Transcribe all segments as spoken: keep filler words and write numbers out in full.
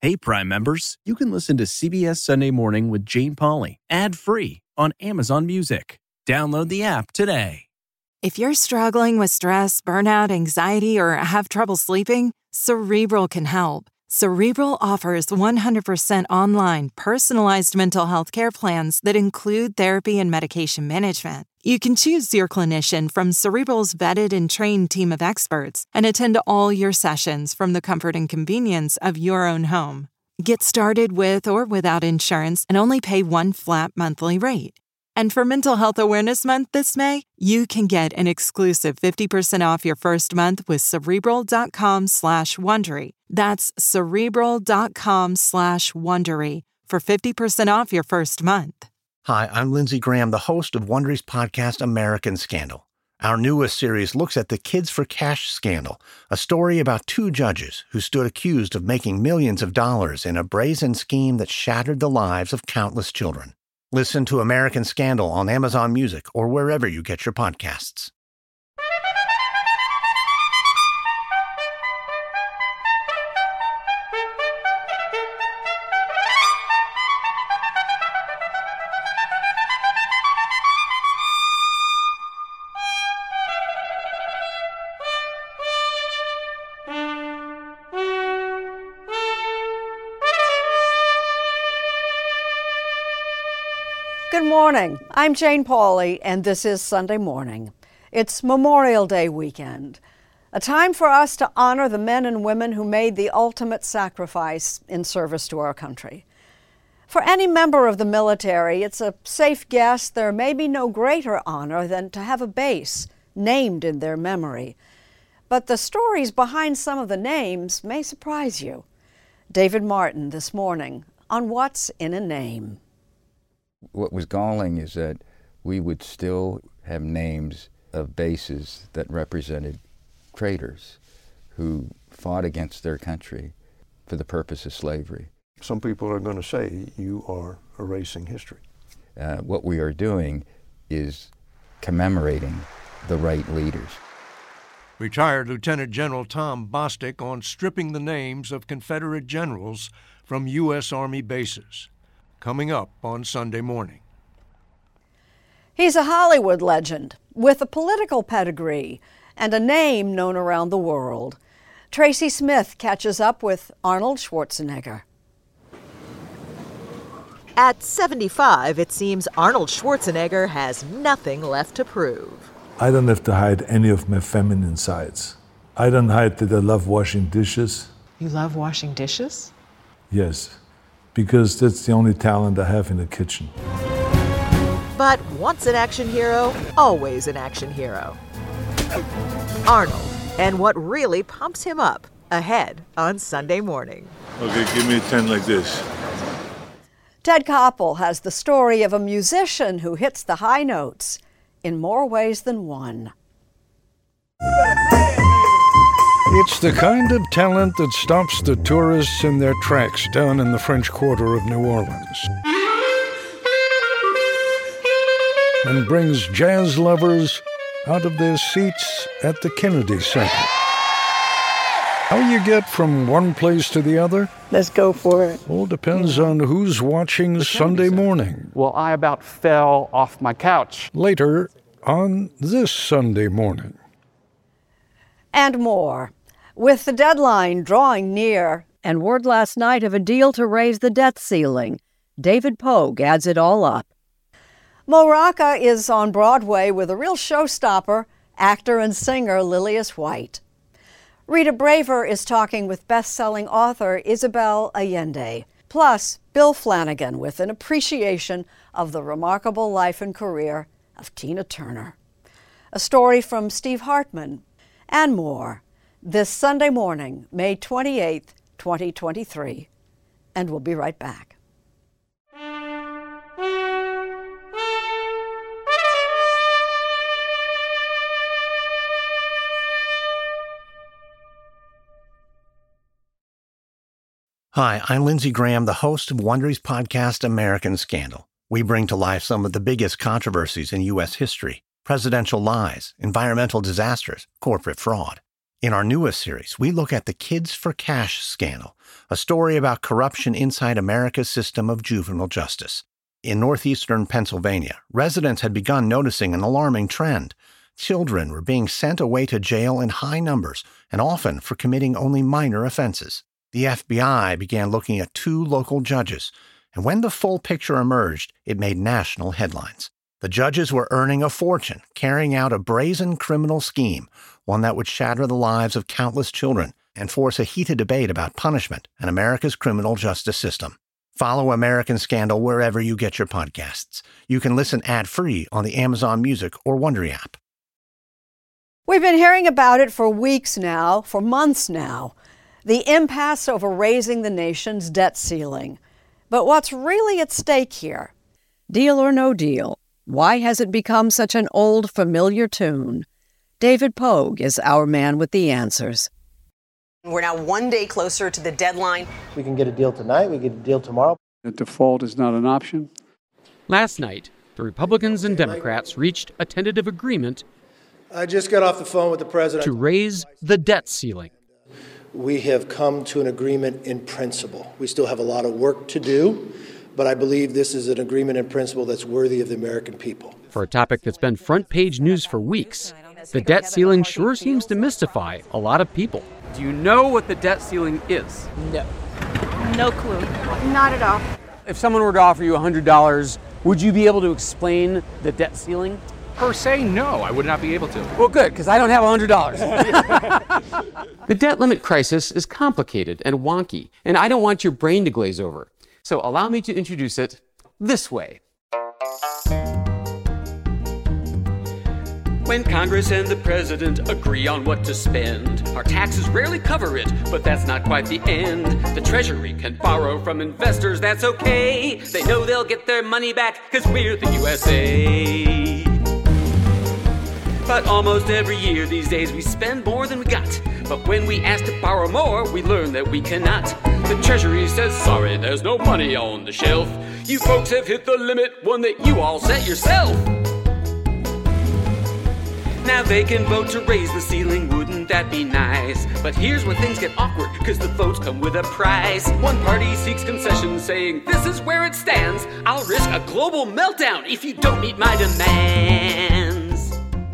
Hey, Prime members, you can listen to C B S Sunday Morning with Jane Pauley ad-free on Amazon Music. Download the app today. If you're struggling with stress, burnout, anxiety, or have trouble sleeping, Cerebral can help. Cerebral offers one hundred percent online, personalized mental health care plans that include therapy and medication management. You can choose your clinician from Cerebral's vetted and trained team of experts and attend all your sessions from the comfort and convenience of your own home. Get started with or without insurance and only pay one flat monthly rate. And for Mental Health Awareness Month this May, you can get an exclusive fifty percent off your first month with Cerebral.com slash Wondery. That's Cerebral.com slash Wondery for fifty percent off your first month. Hi, I'm Lindsey Graham, the host of Wondery's podcast, American Scandal. Our newest series looks at the Kids for Cash scandal, a story about two judges who stood accused of making millions of dollars in a brazen scheme that shattered the lives of countless children. Listen to American Scandal on Amazon Music or wherever you get your podcasts. Good morning. I'm Jane Pauley, and this is Sunday Morning. It's Memorial Day weekend, a time for us to honor the men and women who made the ultimate sacrifice in service to our country. For any member of the military, it's a safe guess there may be no greater honor than to have a base named in their memory. But the stories behind some of the names may surprise you. David Martin this morning on What's in a Name. What was galling is that we would still have names of bases that represented traitors who fought against their country for the purpose of slavery. Some people are going to say you are erasing history. Uh, what we are doing is commemorating the right leaders. Retired Lieutenant General Tom Bostic on stripping the names of Confederate generals from U S Army bases. Coming up on Sunday Morning. He's a Hollywood legend with a political pedigree and a name known around the world. Tracy Smith catches up with Arnold Schwarzenegger. At seventy-five, it seems Arnold Schwarzenegger has nothing left to prove. I don't have to hide any of my feminine sides. I don't hide that I love washing dishes. You love washing dishes? Yes, because that's the only talent I have in the kitchen. But once an action hero, always an action hero. Arnold, and what really pumps him up, ahead on Sunday Morning. Okay, give me a ten like this. Ted Koppel has the story of a musician who hits the high notes in more ways than one. It's the kind of talent that stops the tourists in their tracks down in the French Quarter of New Orleans and brings jazz lovers out of their seats at the Kennedy Center. How you get from one place to the other? Let's go for it. All depends on who's watching Sunday Morning. Well, I about fell off my couch. Later on this Sunday Morning. And more. With the deadline drawing near and word last night of a deal to raise the debt ceiling, David Pogue adds it all up. Mo Rocca is on Broadway with a real showstopper, actor and singer Lillias White. Rita Braver is talking with best-selling author Isabel Allende, plus Bill Flanagan with an appreciation of the remarkable life and career of Tina Turner. A story from Steve Hartman, and more. This Sunday Morning, May twenty-eighth, twenty twenty-three. And we'll be right back. Hi, I'm Lindsey Graham, the host of Wondery's podcast, American Scandal. We bring to life some of the biggest controversies in U S history: presidential lies, environmental disasters, corporate fraud. In our newest series, we look at the Kids for Cash scandal, a story about corruption inside America's system of juvenile justice. In northeastern Pennsylvania, residents had begun noticing an alarming trend. Children were being sent away to jail in high numbers, and often for committing only minor offenses. The F B I began looking at two local judges, and when the full picture emerged, it made national headlines. The judges were earning a fortune, carrying out a brazen criminal scheme, one that would shatter the lives of countless children and force a heated debate about punishment and America's criminal justice system. Follow American Scandal wherever you get your podcasts. You can listen ad-free on the Amazon Music or Wondery app. We've been hearing about it for weeks now, for months now. The impasse over raising the nation's debt ceiling. But what's really at stake here? Deal or no deal? Why has it become such an old, familiar tune? David Pogue is our man with the answers. We're now one day closer to the deadline. We can get a deal tonight, we get a deal tomorrow. A default is not an option. Last night, the Republicans and Democrats reached a tentative agreement I just got off the phone with the president to raise the debt ceiling. We have come to an agreement in principle. We still have a lot of work to do, but I believe this is an agreement in principle that's worthy of the American people. For a topic that's been front-page news for weeks, the debt ceiling sure seems to mystify a lot of people. Do you know what the debt ceiling is? No. No clue. Not at all. If someone were to offer you one hundred dollars, would you be able to explain the debt ceiling? Per se, no, I would not be able to. Well, good, because I don't have one hundred dollars. The debt limit crisis is complicated and wonky, and I don't want your brain to glaze over. So allow me to introduce it this way. When Congress and the president agree on what to spend, our taxes rarely cover it, but that's not quite the end. The Treasury can borrow from investors, that's okay. They know they'll get their money back, because we're the U S A. But almost every year these days we spend more than we got. But when we ask to borrow more, we learn that we cannot. The Treasury says, sorry, there's no money on the shelf. You folks have hit the limit, one that you all set yourself. Now they can vote to raise the ceiling, wouldn't that be nice? But here's where things get awkward, cause the votes come with a price. One party seeks concessions, saying, this is where it stands. I'll risk a global meltdown if you don't meet my demands.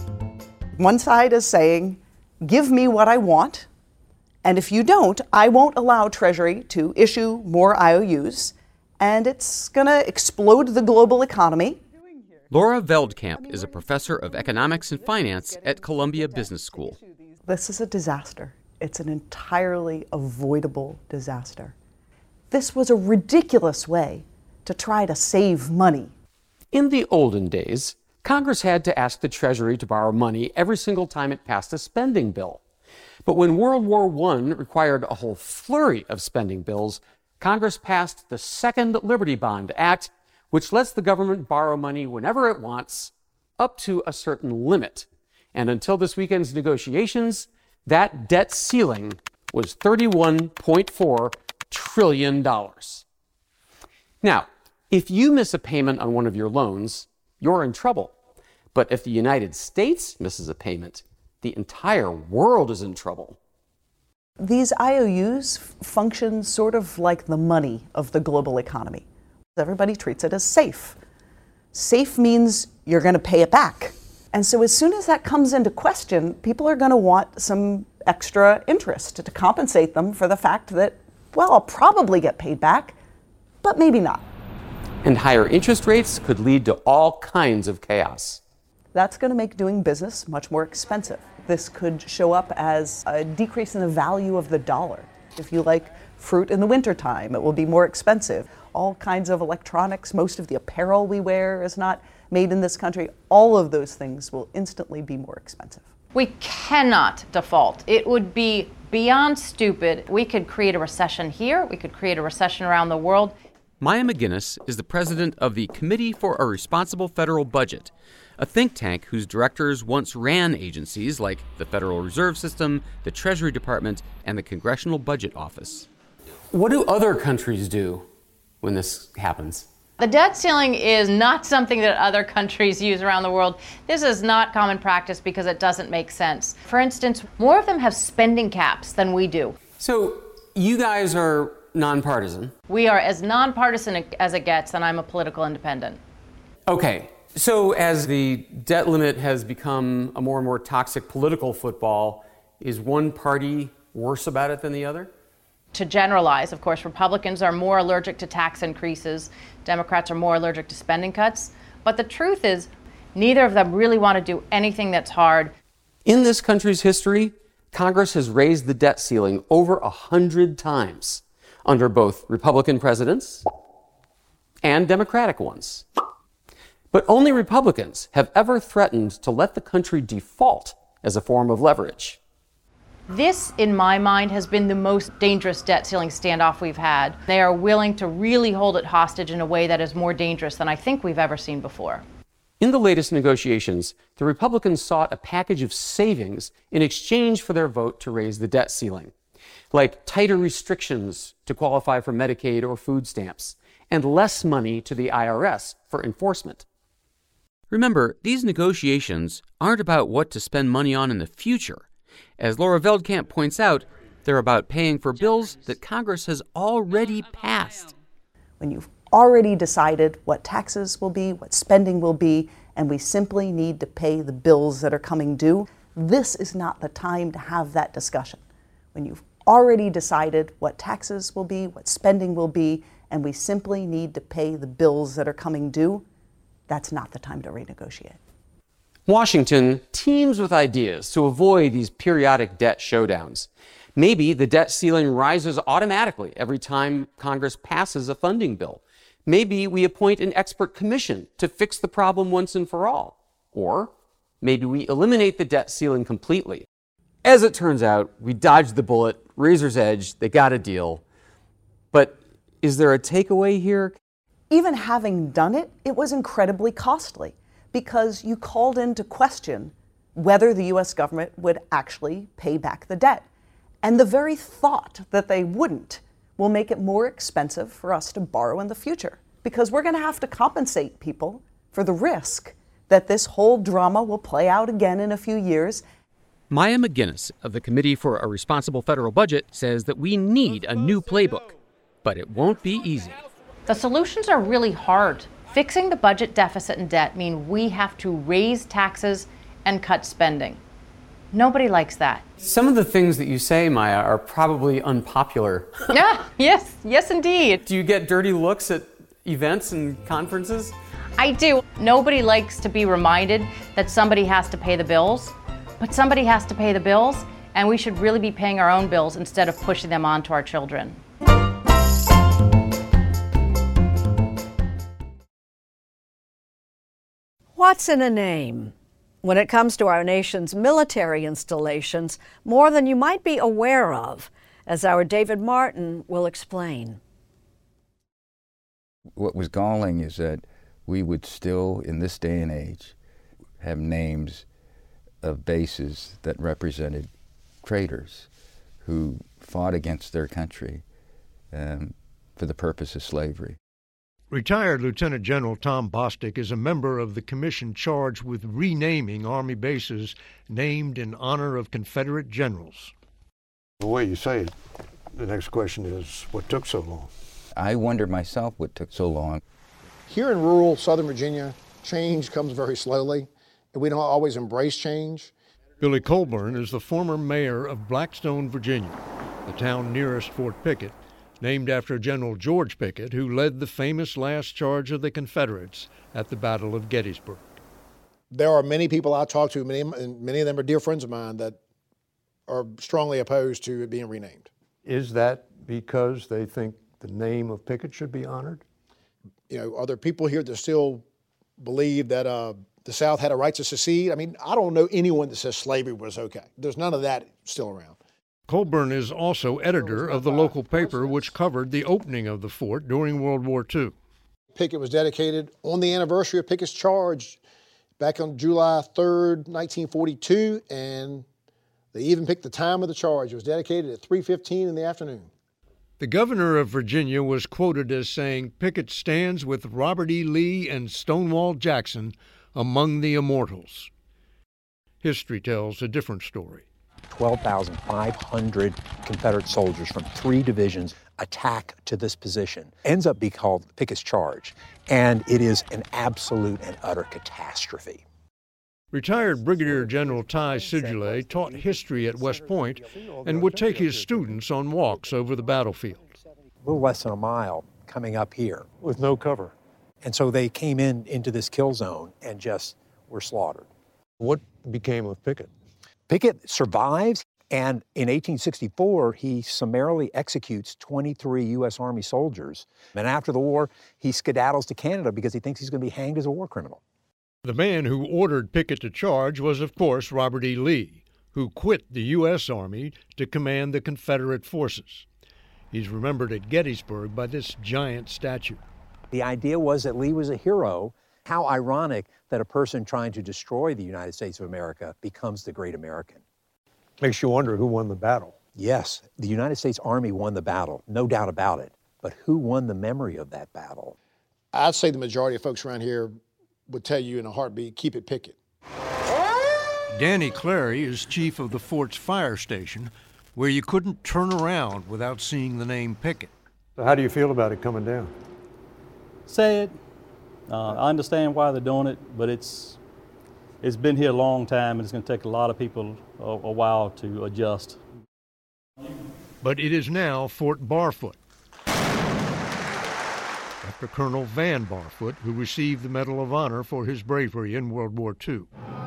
One side is saying, give me what I want, and if you don't, I won't allow Treasury to issue more I O Us, and it's gonna explode the global economy. Laura Veldkamp is a professor of economics and finance at Columbia Business School. This is a disaster. It's an entirely avoidable disaster. This was a ridiculous way to try to save money. In the olden days, Congress had to ask the Treasury to borrow money every single time it passed a spending bill. But when World War One required a whole flurry of spending bills, Congress passed the Second Liberty Bond Act, which lets the government borrow money whenever it wants, up to a certain limit. And until this weekend's negotiations, that debt ceiling was thirty-one point four trillion dollars. Now, if you miss a payment on one of your loans, you're in trouble. But if the United States misses a payment, the entire world is in trouble. These I O Us function sort of like the money of the global economy. Everybody treats it as safe. Safe means you're going to pay it back. And so as soon as that comes into question, people are going to want some extra interest to compensate them for the fact that, well, I'll probably get paid back, but maybe not. And higher interest rates could lead to all kinds of chaos. That's going to make doing business much more expensive. This could show up as a decrease in the value of the dollar. If you like fruit in the wintertime, it will be more expensive. All kinds of electronics, most of the apparel we wear is not made in this country. All of those things will instantly be more expensive. We cannot default. It would be beyond stupid. We could create a recession here. We could create a recession around the world. Maya McGinnis is the president of the Committee for a Responsible Federal Budget, a think tank whose directors once ran agencies like the Federal Reserve System, the Treasury Department, and the Congressional Budget Office. What do other countries do when this happens? The debt ceiling is not something that other countries use around the world. This is not common practice because it doesn't make sense. For instance, more of them have spending caps than we do. So you guys are nonpartisan. We are as nonpartisan as it gets, and I'm a political independent. Okay, so as the debt limit has become a more and more toxic political football, is one party worse about it than the other? To generalize, of course, Republicans are more allergic to tax increases. Democrats are more allergic to spending cuts. But the truth is, neither of them really want to do anything that's hard. In this country's history, Congress has raised the debt ceiling over a hundred times under both Republican presidents and Democratic ones. But only Republicans have ever threatened to let the country default as a form of leverage. This, in my mind, has been the most dangerous debt ceiling standoff we've had. They are willing to really hold it hostage in a way that is more dangerous than I think we've ever seen before. In the latest negotiations, the Republicans sought a package of savings in exchange for their vote to raise the debt ceiling, like tighter restrictions to qualify for Medicaid or food stamps, and less money to the I R S for enforcement. Remember, these negotiations aren't about what to spend money on in the future. As Laura Veldkamp points out, they're about paying for bills that Congress has already passed. When you've already decided what taxes will be, what spending will be, and we simply need to pay the bills that are coming due, this is not the time to have that discussion. When you've already decided what taxes will be, what spending will be, and we simply need to pay the bills that are coming due, that's not the time to renegotiate. Washington teems with ideas to avoid these periodic debt showdowns. Maybe the debt ceiling rises automatically every time Congress passes a funding bill. Maybe we appoint an expert commission to fix the problem once and for all. Or maybe we eliminate the debt ceiling completely. As it turns out, we dodged the bullet, razor's edge, they got a deal. But is there a takeaway here? Even having done it, it was incredibly costly, because you called into question whether the U S government would actually pay back the debt. And the very thought that they wouldn't will make it more expensive for us to borrow in the future, because we're going to have to compensate people for the risk that this whole drama will play out again in a few years. Maya McGinnis of the Committee for a Responsible Federal Budget says that we need a new playbook, but it won't be easy. The solutions are really hard. Fixing the budget deficit and debt mean we have to raise taxes and cut spending. Nobody likes that. Some of the things that you say, Maya, are probably unpopular. Yeah, yes, yes indeed. Do you get dirty looks at events and conferences? I do. Nobody likes to be reminded that somebody has to pay the bills, but somebody has to pay the bills, and we should really be paying our own bills instead of pushing them on to our children. What's in a name? When it comes to our nation's military installations, more than you might be aware of, as our David Martin will explain. What was galling is that we would still, in this day and age, have names of bases that represented traitors who fought against their country um, for the purpose of slavery. Retired Lieutenant General Tom Bostic is a member of the commission charged with renaming Army bases named in honor of Confederate generals. The way you say it, the next question is, what took so long? I wonder myself what took so long. Here in rural Southern Virginia, change comes very slowly, and we don't always embrace change. Billy Colburn is the former mayor of Blackstone, Virginia, the town nearest Fort Pickett, named after General George Pickett, who led the famous last charge of the Confederates at the Battle of Gettysburg. There are many people I talk to, many, and many of them are dear friends of mine, that are strongly opposed to it being renamed. Is that because they think the name of Pickett should be honored? You know, are there people here that still believe that uh, the South had a right to secede? I mean, I don't know anyone that says slavery was okay. There's none of that still around. Colburn is also editor of the local paper which covered the opening of the fort during World War Two. Pickett was dedicated on the anniversary of Pickett's charge back on July third, nineteen forty-two, and they even picked the time of the charge. It was dedicated at three fifteen in the afternoon. The governor of Virginia was quoted as saying Pickett stands with Robert E. Lee and Stonewall Jackson among the immortals. History tells a different story. twelve thousand five hundred Confederate soldiers from three divisions attack to this position. Ends up being called Pickett's Charge, and it is an absolute and utter catastrophe. Retired Brigadier General Ty Sidgwick taught history at West Point and would take his students on walks over the battlefield. A little less than a mile coming up here. With no cover. And so they came in into this kill zone and just were slaughtered. What became of Pickett? Pickett survives, and in eighteen sixty-four, he summarily executes twenty-three U S Army soldiers. And after the war, he skedaddles to Canada because he thinks he's going to be hanged as a war criminal. The man who ordered Pickett to charge was, of course, Robert E. Lee, who quit the U S Army to command the Confederate forces. He's remembered at Gettysburg by this giant statue. The idea was that Lee was a hero. How ironic that a person trying to destroy the United States of America becomes the great American. Makes you wonder who won the battle. Yes, the United States Army won the battle, no doubt about it. But who won the memory of that battle? I'd say the majority of folks around here would tell you in a heartbeat, keep it Pickett. Danny Clary is chief of the fort's fire station, where you couldn't turn around without seeing the name Pickett. So how do you feel about it coming down? Sad. Uh, I understand why they're doing it, but it's it's been here a long time, and it's going to take a lot of people a, a while to adjust. But it is now Fort Barfoot, after Colonel Van Barfoot, who received the Medal of Honor for his bravery in World War Two.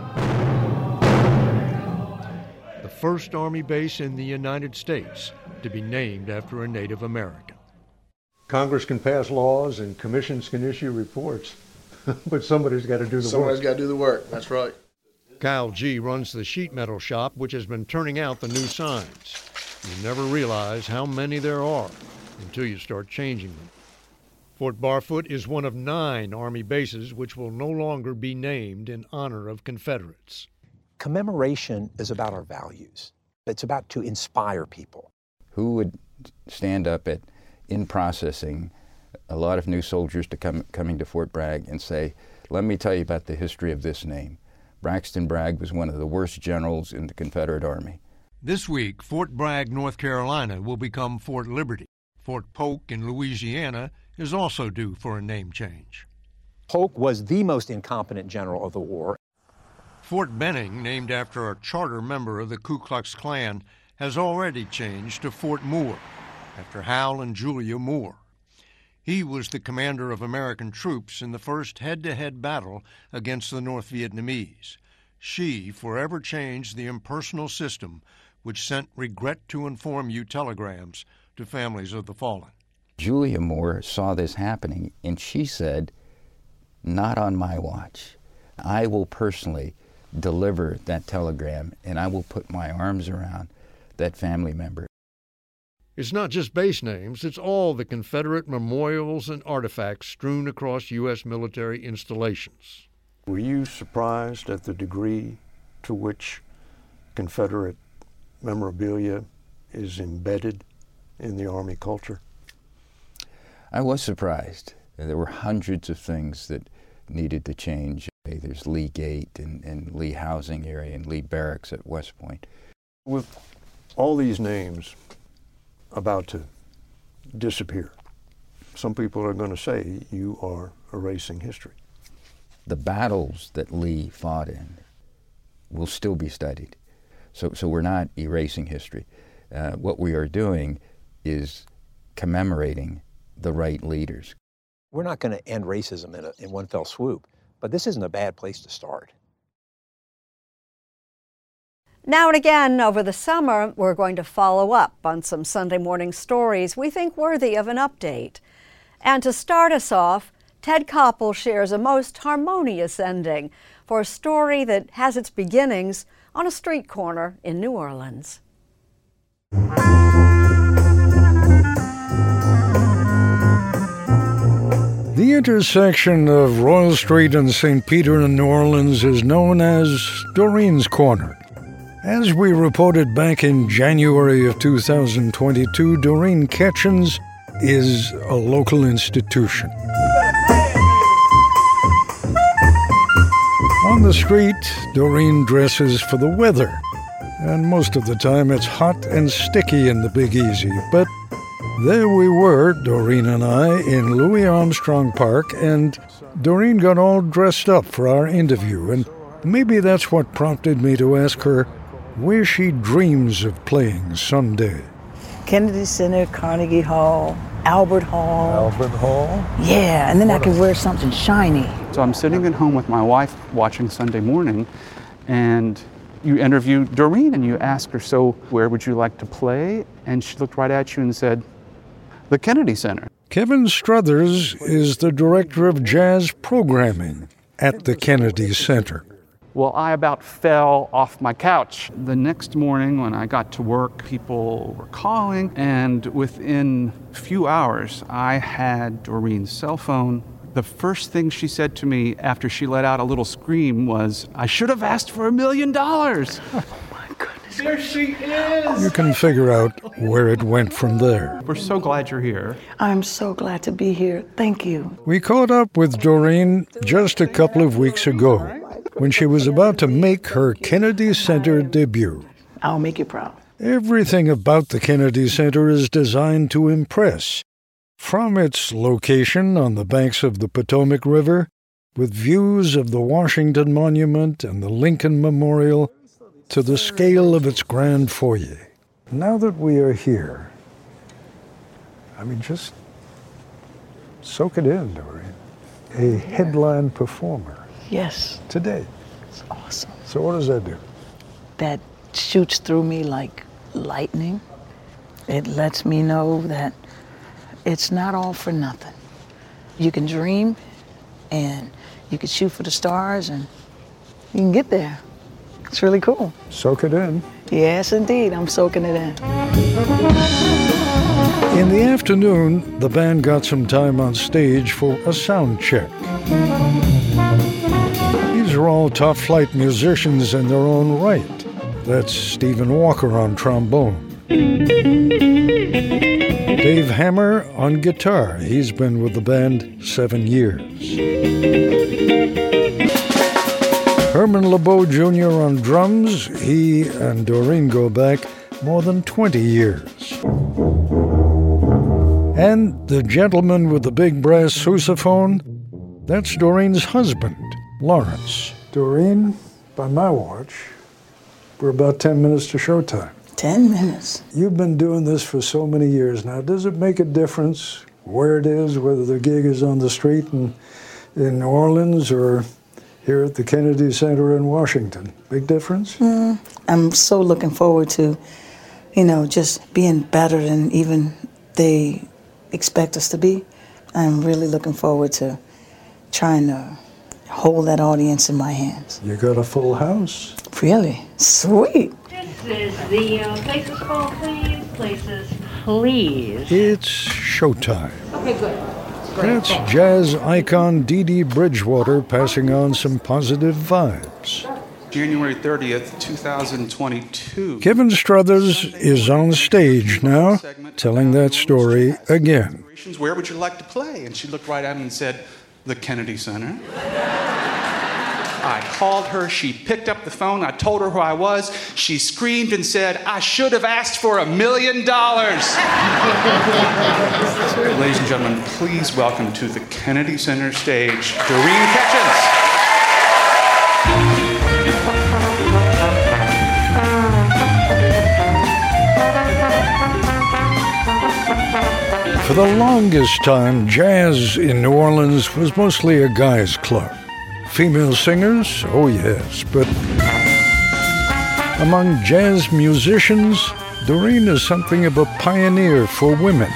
The first Army base in the United States to be named after a Native American. Congress can pass laws and commissions can issue reports, but somebody's got to do the Somebody's work. Somebody's got to do the work, that's right. Kyle G. runs the sheet metal shop, which has been turning out the new signs. You never realize how many there are until you start changing them. Fort Barfoot is one of nine Army bases which will no longer be named in honor of Confederates. Commemoration is about our values. It's about to inspire people. Who would stand up at in processing a lot of new soldiers to come coming to Fort Bragg and say, let me tell you about the history of this name. Braxton Bragg was one of the worst generals in the Confederate Army. This week, Fort Bragg, North Carolina will become Fort Liberty. Fort Polk in Louisiana is also due for a name change. Polk was the most incompetent general of the war. Fort Benning, named after a charter member of the Ku Klux Klan, has already changed to Fort Moore, after Hal and Julia Moore. He was the commander of American troops in the first head-to-head battle against the North Vietnamese. She forever changed the impersonal system which sent regret-to-inform-you telegrams to families of the fallen. Julia Moore saw this happening, and she said, not on my watch. I will personally deliver that telegram, and I will put my arms around that family member. It's not just base names, it's all the Confederate memorials and artifacts strewn across U S military installations. Were you surprised at the degree to which Confederate memorabilia is embedded in the Army culture? I was surprised. There were hundreds of things that needed to change. There's Lee Gate and, and Lee Housing Area and Lee Barracks at West Point. With all these names about to disappear, some people are going to say you are erasing history. The battles that Lee fought in will still be studied. So, so we're not erasing history. Uh, what we are doing is commemorating the right leaders. We're not going to end racism in, a, in one fell swoop, but this isn't a bad place to start. Now and again over the summer, we're going to follow up on some Sunday morning stories we think worthy of an update. And to start us off, Ted Koppel shares a most harmonious ending for a story that has its beginnings on a street corner in New Orleans. The intersection of Royal Street and Saint Peter in New Orleans is known as Doreen's Corner. As we reported back in January of two thousand twenty-two, Doreen Ketchens is a local institution. On the street, Doreen dresses for the weather, and most of the time it's hot and sticky in the Big Easy. But there we were, Doreen and I, in Louis Armstrong Park, and Doreen got all dressed up for our interview, and maybe that's what prompted me to ask her where she dreams of playing someday. Kennedy Center, Carnegie Hall, Albert Hall. Albert Hall? Yeah, and then I could wear something shiny. So I'm sitting at home with my wife watching Sunday Morning, and you interview Doreen and you ask her, so where would you like to play? And she looked right at you and said, the Kennedy Center. Kevin Struthers is the director of jazz programming at the Kennedy Center. Well, I about fell off my couch. The next morning when I got to work, people were calling, and within a few hours, I had Doreen's cell phone. The first thing she said to me after she let out a little scream was, I should have asked for a million dollars. Oh my goodness. There she is. You can figure out where it went from there. We're so glad you're here. I'm so glad to be here. Thank you. We caught up with Doreen just a couple of weeks ago, when she was about to make her Kennedy Center debut. I'll make you proud. Everything about the Kennedy Center is designed to impress. From its location on the banks of the Potomac River, with views of the Washington Monument and the Lincoln Memorial, to the scale of its grand foyer. Now that we are here, I mean, just soak it in, Doreen. A headline performer. Yes. Today. It's awesome. So what does that do? That shoots through me like lightning. It lets me know that it's not all for nothing. You can dream, and you can shoot for the stars, and you can get there. It's really cool. Soak it in. Yes, indeed. I'm soaking it in. In the afternoon, the band got some time on stage for a sound check. These are all top-flight musicians in their own right. That's Stephen Walker on trombone. Dave Hammer on guitar. He's been with the band seven years. Herman LeBeau Junior on drums. He and Doreen go back more than twenty years. And the gentleman with the big brass sousaphone, that's Doreen's husband, Lawrence. Doreen, by my watch, we're about ten minutes to showtime. Ten minutes. You've been doing this for so many years now. Does it make a difference where it is, whether the gig is on the street in, in New Orleans or here at the Kennedy Center in Washington? Big difference? Mm, I'm so looking forward to, you know, just being better than even they expect us to be. I'm really looking forward to trying to hold that audience in my hands. You got a full house. Really? Sweet. This is the uh, places call, please. Places, please. It's showtime. Okay, good. That's jazz icon Dee Dee Bridgewater passing on some positive vibes. January thirtieth, two thousand twenty-two. Kevin Struthers is on stage now, telling that story again. Where would you like to play? And she looked right at me and said, the Kennedy Center. I called her, she picked up the phone, I told her who I was, she screamed and said, I should have asked for a million dollars. Ladies and gentlemen, please welcome to the Kennedy Center stage, Doreen Ketchens. For the longest time, jazz in New Orleans was mostly a guy's club. Female singers, oh yes, but among jazz musicians, Doreen is something of a pioneer for women.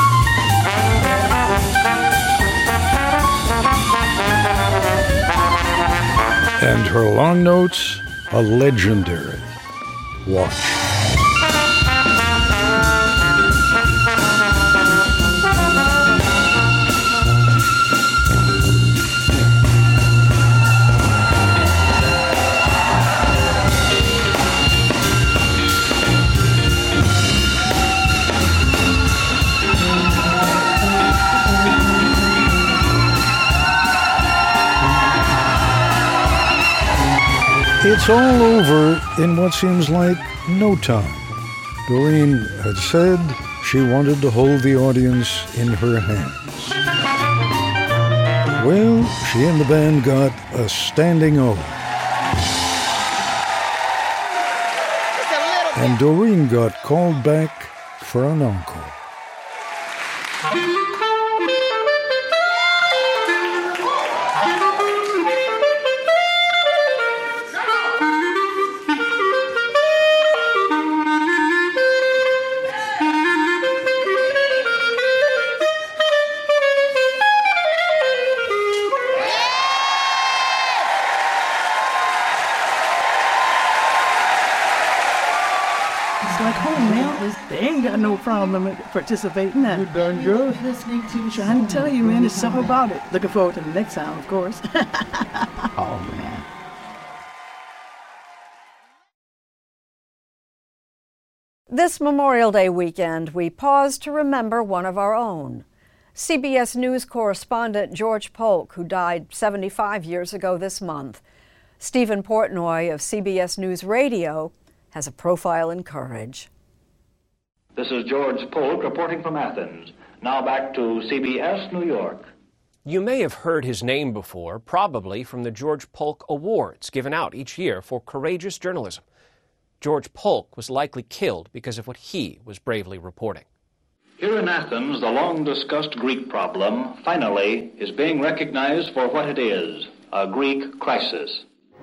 And her long notes, a legendary. Watch. It's all over in what seems like no time. Doreen had said she wanted to hold the audience in her hands. Well, she and the band got a standing O. And Doreen got called back for an encore. No problem with participating now. You're done good. Listening to trying to tell you, man, there's something about it. Looking forward to the next time, of course. Oh, man. This Memorial Day weekend, we pause to remember one of our own. C B S News correspondent George Polk, who died seventy-five years ago this month. Stephen Portnoy of C B S News Radio has a profile in courage. This is George Polk reporting from Athens. Now back to C B S New York. You may have heard his name before, probably from the George Polk Awards given out each year for courageous journalism. George Polk was likely killed because of what he was bravely reporting. Here in Athens, the long-discussed Greek problem finally is being recognized for what it is, a Greek crisis.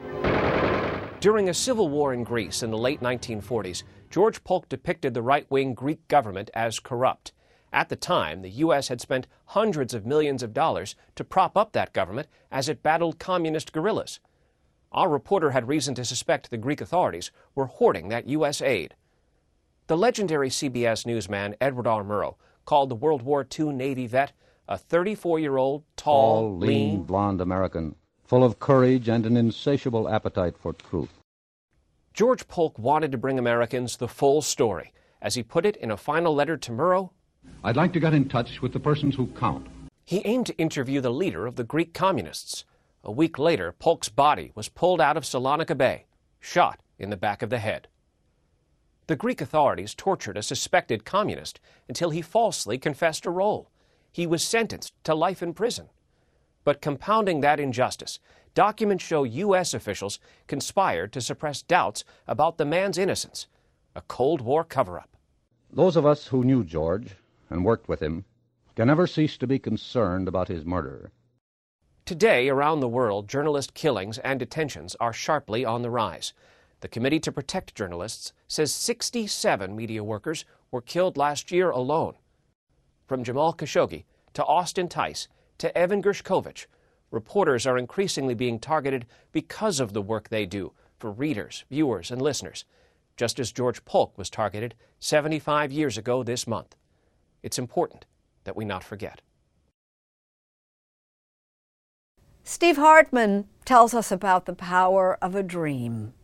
During a civil war in Greece in the late nineteen forties, George Polk depicted the right-wing Greek government as corrupt. At the time, the U S had spent hundreds of millions of dollars to prop up that government as it battled communist guerrillas. Our reporter had reason to suspect the Greek authorities were hoarding that U S aid. The legendary C B S newsman Edward R. Murrow called the World War Two Navy vet a thirty-four-year-old, tall, tall, lean, blonde American, full of courage and an insatiable appetite for truth. George Polk wanted to bring Americans the full story. As he put it in a final letter to Murrow, I'd like to get in touch with the persons who count. He aimed to interview the leader of the Greek communists. A week later, Polk's body was pulled out of Salonika Bay, shot in the back of the head. The Greek authorities tortured a suspected communist until he falsely confessed a role. He was sentenced to life in prison. But compounding that injustice, documents show U S officials conspired to suppress doubts about the man's innocence, a Cold War cover-up. Those of us who knew George and worked with him can never cease to be concerned about his murder. Today, around the world, journalist killings and detentions are sharply on the rise. The Committee to Protect Journalists says sixty-seven media workers were killed last year alone. From Jamal Khashoggi to Austin Tice to Evan Gershkovich, reporters are increasingly being targeted because of the work they do for readers, viewers, and listeners, just as George Polk was targeted seventy-five years ago this month. It's important that we not forget. Steve Hartman tells us about the power of a dream.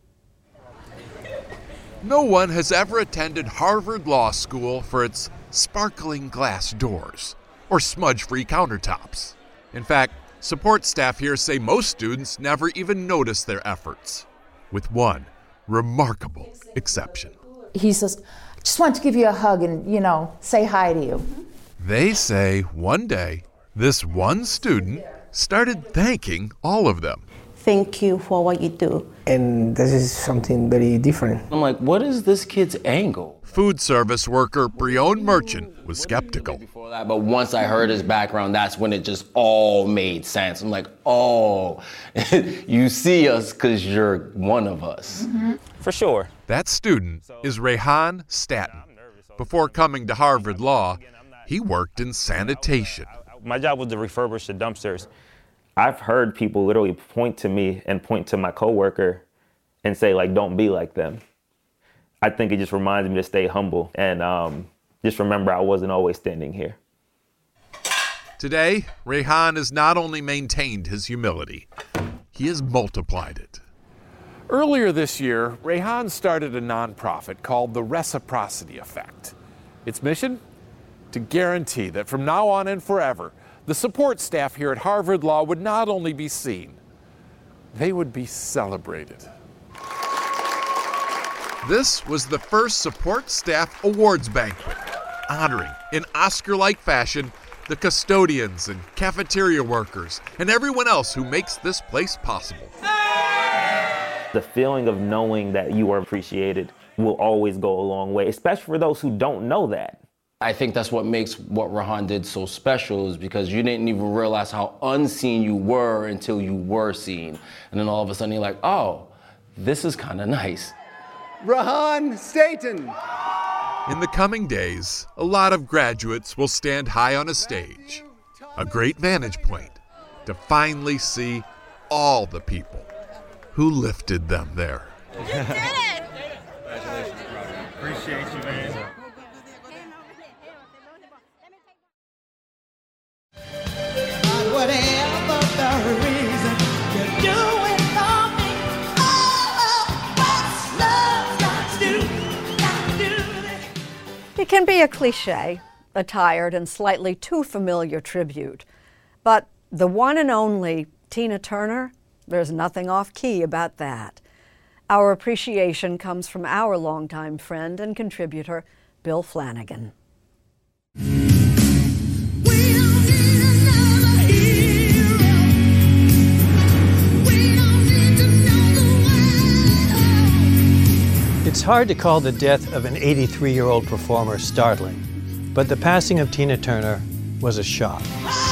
No one has ever attended Harvard Law School for its sparkling glass doors or smudge-free countertops. In fact, support staff here say most students never even notice their efforts, with one remarkable exception. He says, I just want to give you a hug and, you know, say hi to you. They say one day, this one student started thanking all of them. Thank you for what you do. And this is something very different. I'm like, what is this kid's angle? Food service worker Breon Merchant was skeptical. Before that, but once I heard his background, that's when it just all made sense. I'm like, oh, you see us because you're one of us. Mm-hmm. For sure. That student is Rehan Staton. Before coming to Harvard Law, he worked in sanitation. My job was to refurbish the dumpsters. I've heard people literally point to me and point to my coworker and say, like, don't be like them. I think it just reminds me to stay humble and um, just remember I wasn't always standing here. Today, Rehan has not only maintained his humility, he has multiplied it. Earlier this year, Rehan started a nonprofit called the Reciprocity Effect. Its mission? To guarantee that from now on and forever, the support staff here at Harvard Law would not only be seen, they would be celebrated. This was the first Support Staff Awards banquet, honoring, in Oscar-like fashion, the custodians and cafeteria workers and everyone else who makes this place possible. The feeling of knowing that you are appreciated will always go a long way, especially for those who don't know that. I think that's what makes what Rehan did so special, is because you didn't even realize how unseen you were until you were seen. And then all of a sudden you're like, oh, this is kind of nice. Rehan Staten. In the coming days, a lot of graduates will stand high on a stage, a great vantage point to finally see all the people who lifted them there. You did it! Congratulations, brother. Appreciate you, man. Whatever the reason, you're doing for me. Oh, what's love got to do? Got to do. It can be a cliche, a tired and slightly too familiar tribute. But the one and only Tina Turner, there's nothing off-key about that. Our appreciation comes from our longtime friend and contributor, Bill Flanagan. It's hard to call the death of an eighty-three-year-old performer startling, but the passing of Tina Turner was a shock.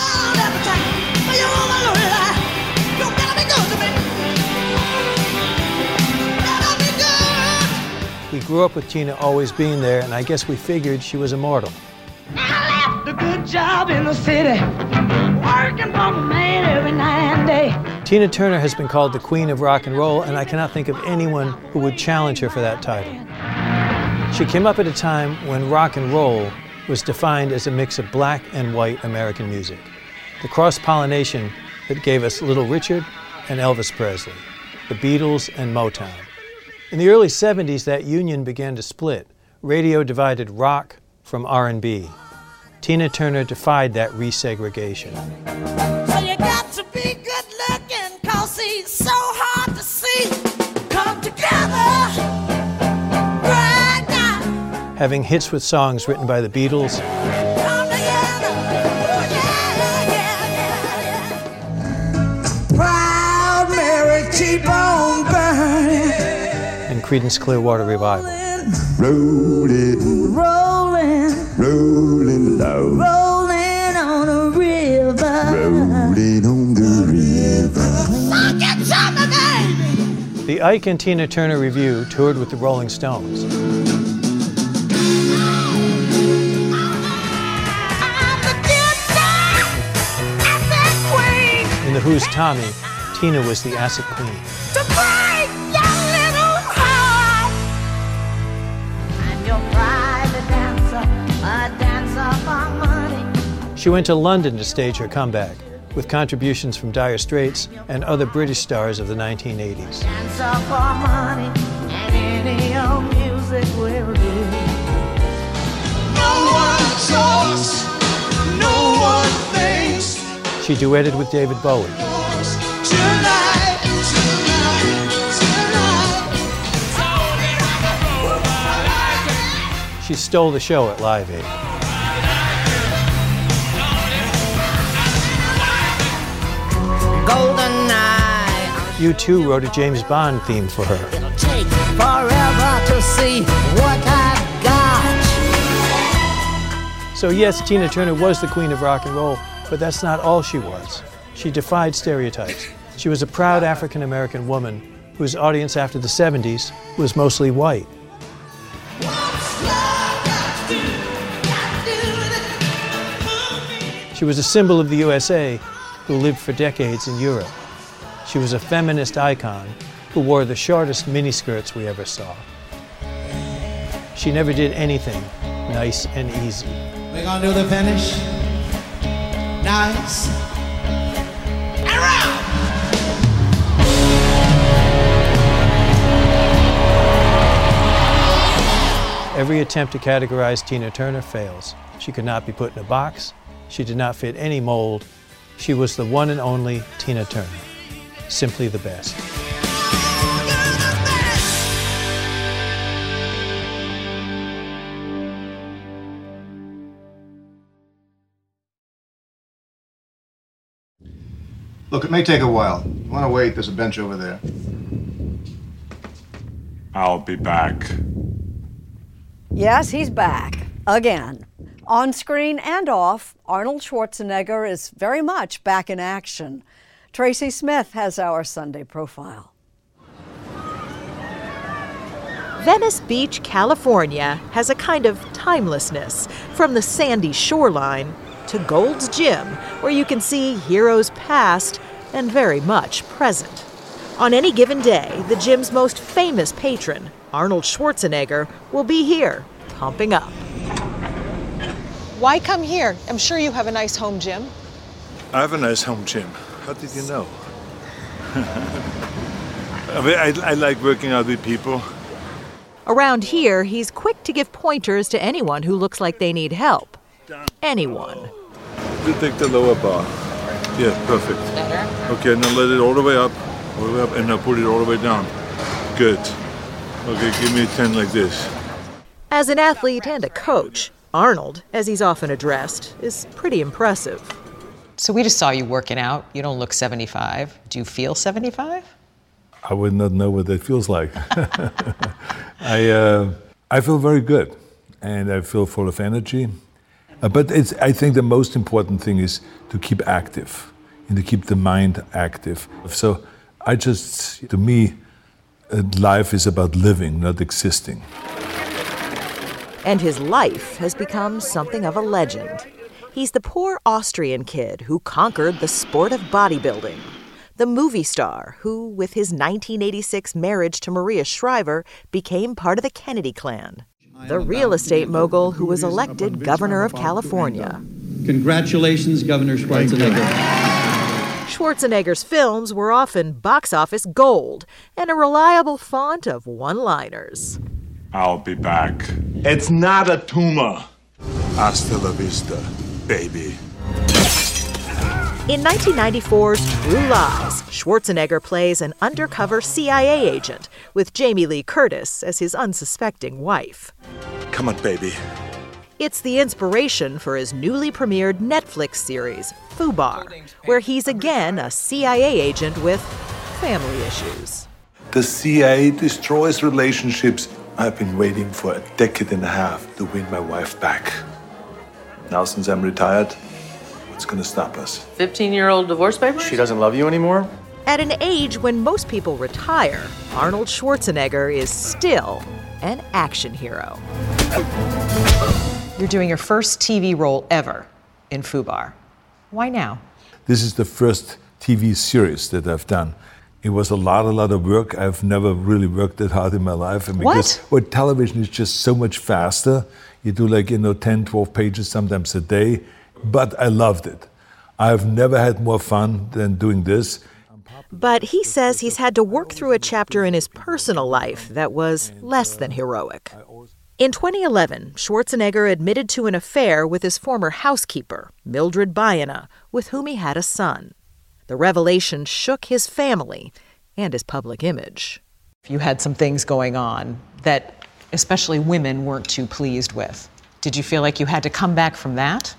We grew up with Tina always being there, and I guess we figured she was immortal. I left a good job in the city, working for a man every night and day. Tina Turner has been called the Queen of Rock and Roll, and I cannot think of anyone who would challenge her for that title. She came up at a time when rock and roll was defined as a mix of black and white American music, the cross-pollination that gave us Little Richard and Elvis Presley, the Beatles and Motown. In the early seventies, that union began to split. Radio divided rock from R and B. Tina Turner defied that resegregation. So you got to be good looking, cause he's so hard to see. Come together right now. Having hits with songs written by the Beatles, Come together. Oh, yeah, yeah, yeah, yeah. Proud Mary, keep on burning. and Creedence Clearwater Revival. Rolling, rolling, rolling low, rolling on a river, rolling on the river. Look at some of that. The Ike and Tina Turner Review toured with the Rolling Stones. In The Who's Tommy, Tina was the acid queen. To break your little heart. I'm your private dancer, a dancer for money. She went to London to stage her comeback, with contributions from Dire Straits and other British stars of the nineteen eighties. Dancer for money, and any old music will do. No one talks, no one thinks. She duetted with David Bowie. Tonight, tonight, tonight. She stole the show at Live Aid. Golden eye. U two wrote a James Bond theme for her. It'll take forever to see what I've got. So yes, Tina Turner was the queen of rock and roll, but that's not all she was. She defied stereotypes. She was a proud African-American woman whose audience after the seventies was mostly white. She was a symbol of the U S A who lived for decades in Europe. She was a feminist icon who wore the shortest miniskirts we ever saw. She never did anything nice and easy. We're gonna do the finish. Nice. And round. Every attempt to categorize Tina Turner fails. She could not be put in a box. She did not fit any mold. She was the one and only Tina Turner. Simply the best. Look, it may take a while. You want to wait? There's a bench over there. I'll be back. Yes, he's back. Again. On screen and off, Arnold Schwarzenegger is very much back in action. Tracy Smith has our Sunday profile. Venice Beach, California has a kind of timelessness, from the sandy shoreline to Gold's Gym, where you can see heroes past and very much present. On any given day, the gym's most famous patron, Arnold Schwarzenegger, will be here, pumping up. Why come here? I'm sure you have a nice home gym. I have a nice home gym. How did you know? I, mean, I, I like working out with people. Around here, he's quick to give pointers to anyone who looks like they need help. Anyone. You take the lower bar. Yeah, perfect. Better? Okay, now let it all the way up, all the way up, and now put it all the way down. Good. Okay, give me ten like this. As an athlete and a coach, Arnold, as he's often addressed, is pretty impressive. So we just saw you working out. You don't look seventy-five. Do you feel seventy-five? I would not know what that feels like. I uh, I feel very good, and I feel full of energy. Uh, but it's, I think the most important thing is to keep active and to keep the mind active. So I just, to me, uh, life is about living, not existing. And his life has become something of a legend. He's the poor Austrian kid who conquered the sport of bodybuilding. The movie star who, with his nineteen eighty-six marriage to Maria Shriver, became part of the Kennedy clan. The real estate mogul who was elected governor of California. Congratulations, Governor Schwarzenegger. Schwarzenegger's films were often box office gold and a reliable font of one-liners. I'll be back. It's not a tumor. Hasta la vista, baby. In nineteen ninety-four's True Lies, Schwarzenegger plays an undercover C I A agent with Jamie Lee Curtis as his unsuspecting wife. Come on, baby. It's the inspiration for his newly premiered Netflix series, FUBAR, where he's again a C I A agent with family issues. The C I A destroys relationships. I've been waiting for a decade and a half to win my wife back. Now, since I'm retired, what's going to stop us? fifteen-year-old divorce papers? She doesn't love you anymore? At an age when most people retire, Arnold Schwarzenegger is still an action hero. You're doing your first T V role ever in FUBAR. Why now? This is the first T V series that I've done. It was a lot, a lot of work. I've never really worked that hard in my life. And because what? Well, television is just so much faster. You do like, you know, ten, twelve pages sometimes a day. But I loved it. I've never had more fun than doing this. But he says he's had to work through a chapter in his personal life that was less than heroic. In twenty eleven, Schwarzenegger admitted to an affair with his former housekeeper, Mildred Baena, with whom he had a son. The revelation shook his family and his public image. You had some things going on that especially women weren't too pleased with. Did you feel like you had to come back from that?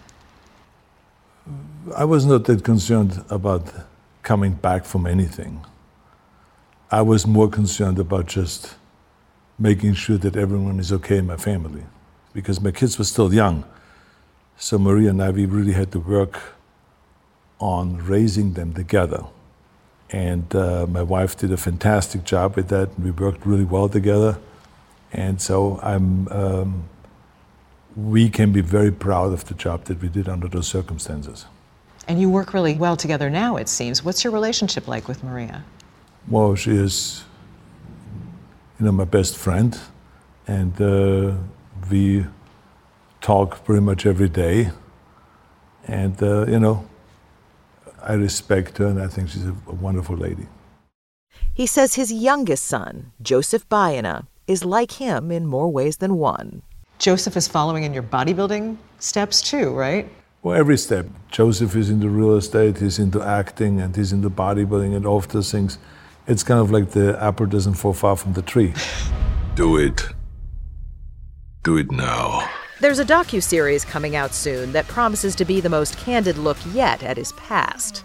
I was not that concerned about coming back from anything. I was more concerned about just making sure that everyone is okay in my family, because my kids were still young. So Maria and I, we really had to work on raising them together. And uh, my wife did a fantastic job with that, and we worked really well together. And so I'm, um, we can be very proud of the job that we did under those circumstances. And you work really well together now, it seems. What's your relationship like with Maria? Well, she is, you know, my best friend, and uh, we talk pretty much every day. And, uh, you know, I respect her, and I think she's a, a wonderful lady. He says his youngest son, Joseph Baena, is like him in more ways than one. Joseph is following in your bodybuilding steps too, right? Well, every step. Joseph is into real estate, he's into acting, and he's into bodybuilding and all of those things. It's kind of like the apple doesn't fall far from the tree. Do it. Do it now. There's a docuseries coming out soon that promises to be the most candid look yet at his past.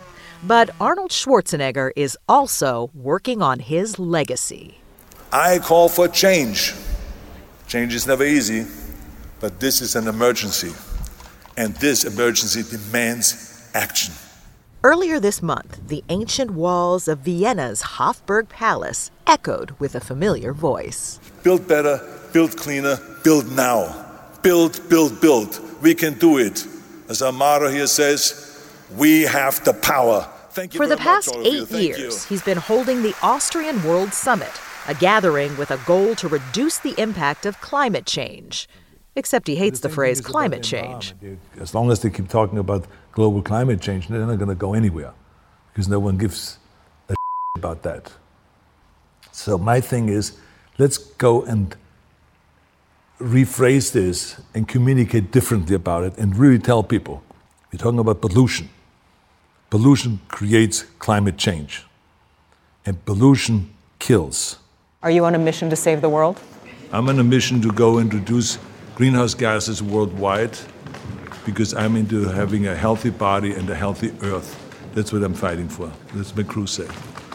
But Arnold Schwarzenegger is also working on his legacy. I call for change. Change is never easy, but this is an emergency. And this emergency demands action. Earlier this month, the ancient walls of Vienna's Hofburg Palace echoed with a familiar voice. Build better, build cleaner, build now. Build, build, build. We can do it. As our motto here says, we have the power. Thank you For the very much, past all of you. eight Thank years, you. he's been holding the Austrian World Summit, a gathering with a goal to reduce the impact of climate change. Except he hates the phrase climate change. As long as they keep talking about global climate change, they're not going to go anywhere because no one gives a about that. So my thing is, let's go and rephrase this and communicate differently about it and really tell people, we're talking about pollution. Pollution creates climate change, and pollution kills. Are you on a mission to save the world? I'm on a mission to go and reduce greenhouse gases worldwide because I'm into having a healthy body and a healthy earth. That's what I'm fighting for. That's my crusade.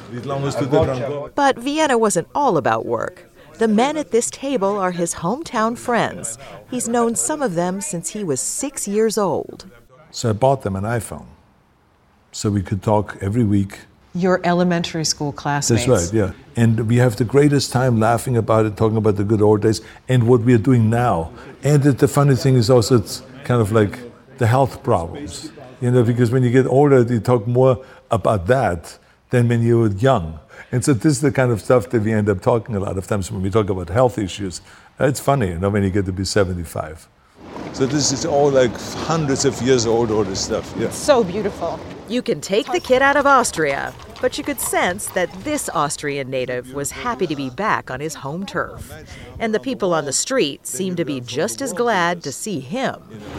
But Vienna wasn't all about work. The men at this table are his hometown friends. He's known some of them since he was six years old. So I bought them an iPhone so we could talk every week. Your elementary school classmates. That's right, yeah. And we have the greatest time laughing about it, talking about the good old days and what we are doing now. And the, the funny thing is also it's kind of like the health problems. You know, because when you get older, you talk more about that than when you were young. And so this is the kind of stuff that we end up talking a lot of times when we talk about health issues. It's funny, you know, when you get to be seventy-five. So this is all like hundreds of years old, all this stuff. Yeah. So beautiful. You can take the kid out of Austria, but you could sense that this Austrian native was happy to be back on his home turf. And the people on the street seem to be just as glad to see him.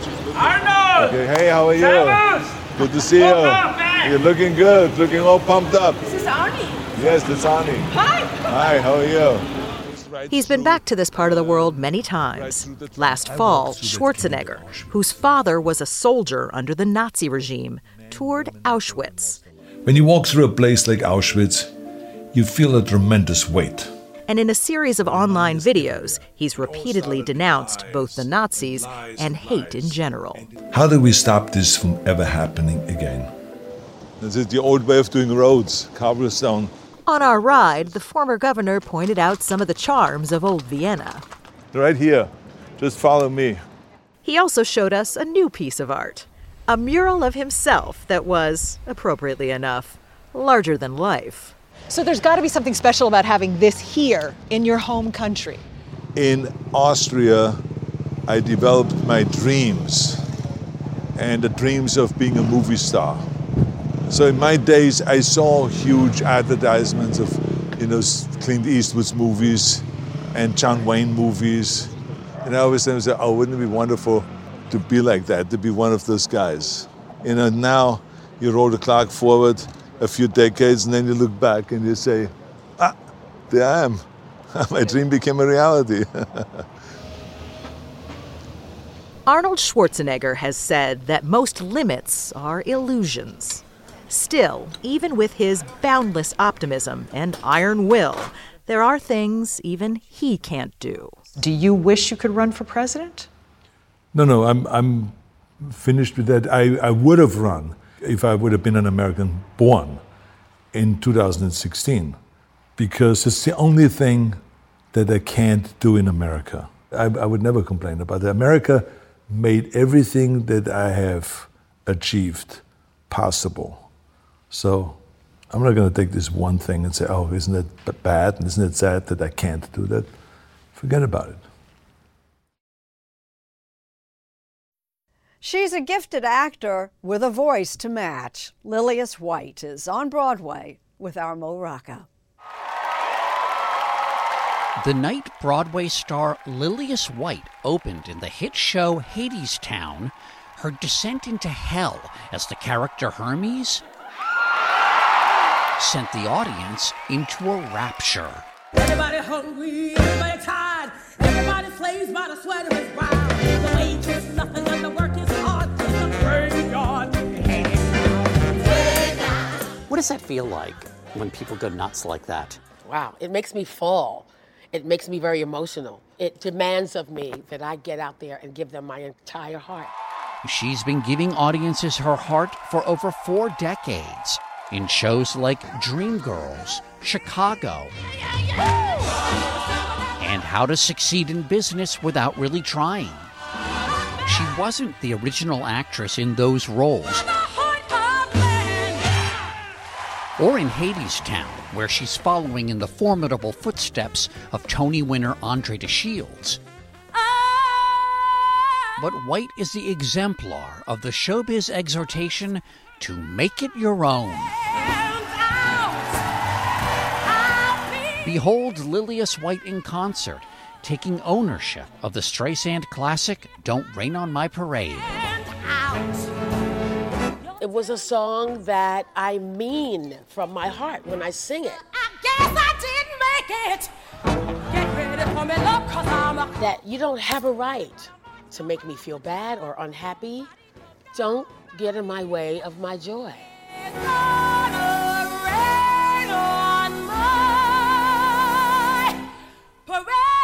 Arnold! Okay, hey, how are you? Servus! Good to see What's you. up, man? You're looking good, looking all pumped up. This is Arnie. Yes, that's Arnie. Hi. Hi, how are you? He's been back to this part of the world many times. Last fall, Schwarzenegger, whose father was a soldier under the Nazi regime, toured Auschwitz. When you walk through a place like Auschwitz, you feel a tremendous weight. And in a series of online videos, he's repeatedly denounced both the Nazis and hate in general. How do we stop this from ever happening again? This is the old way of doing roads, cobblestone. On our ride, the former governor pointed out some of the charms of old Vienna. Right here. Just follow me. He also showed us a new piece of art, a mural of himself that was, appropriately enough, larger than life. So there's got to be something special about having this here in your home country. In Austria, I developed my dreams and the dreams of being a movie star. So in my days, I saw huge advertisements of, you know, Clint Eastwood's movies and John Wayne movies. And I always say, oh, wouldn't it be wonderful to be like that, to be one of those guys? You know, now you roll the clock forward a few decades and then you look back and you say, ah, there I am. My dream became a reality. Arnold Schwarzenegger has said that most limits are illusions. Still, even with his boundless optimism and iron will, there are things even he can't do. Do you wish you could run for president? No, no, I'm I'm finished with that. I, I would have run if I would have been an American born in two thousand sixteen, because it's the only thing that I can't do in America. I, I would never complain about it. America made everything that I have achieved possible. So I'm not going to take this one thing and say, oh, isn't it bad and isn't it sad that I can't do that? Forget about it. She's a gifted actor with a voice to match. Lillias White is on Broadway with Armo Rocca. The night Broadway star Lillias White opened in the hit show Hadestown, her descent into hell as the character Hermes sent the audience into a rapture. Everybody hungry, everybody tired, everybody slaves by the sweat of his brow. The wage is nothing and the work is hard. It's a graveyard. does that feel like when people go nuts like that? Wow, it makes me full. It makes me very emotional. It demands of me that I get out there and give them my entire heart. She's been giving audiences her heart for over four decades in shows like Dreamgirls, Chicago, and How to Succeed in Business Without Really Trying. She wasn't the original actress in those roles. Or in Hadestown, where she's following in the formidable footsteps of Tony winner Andre de Shields. But White is the exemplar of the showbiz exhortation to make it your own. Behold Lillias White in concert, taking ownership of the Streisand classic, Don't Rain on My Parade. It was a song that I mean from my heart when I sing it. I guess I didn't make it. Get ready for me, love, 'cause I'm a... That you don't have a right to make me feel bad or unhappy. Don't get in my way of my joy. It's gonna rain on my parade.